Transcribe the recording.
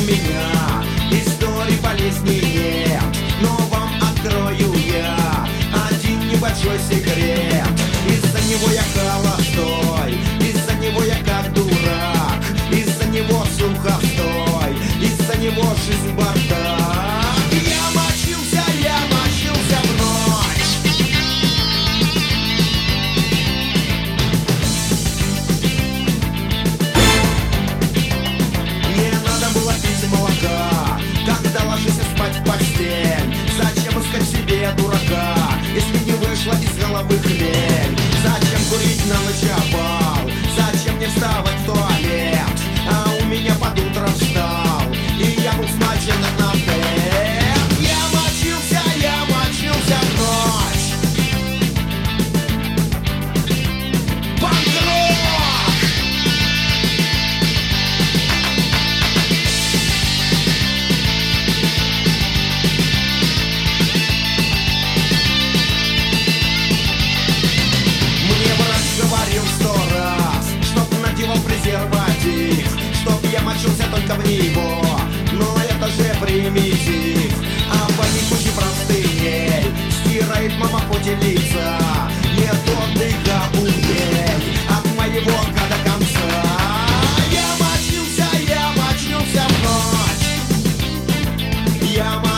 меня истории болезни нет, но вам открою я один небольшой секрет. Из-за него я холостой, из-за него я как дурак, из-за него сухостой, из-за него жизнь бардак. Я мочился в ночь. Не надо было пить молока, когда ложишься спать в постель. Зачем искать себе дурака, если не вышла из головы хмель? Зачем курить на ночь опал? Зачем мне вставать в туалет? А у меня под утром встал, и я был смачен на тет. Я мочился в ночь. Панк-рок! Мне врач говорил 100 раз, чтоб надевал презерватив, чтоб я мочился только в него, но это же примитив. А паникуши простыней стирает мама потелица. Нет отдыха у ней от моего года конца. Я мочился в ночь. Я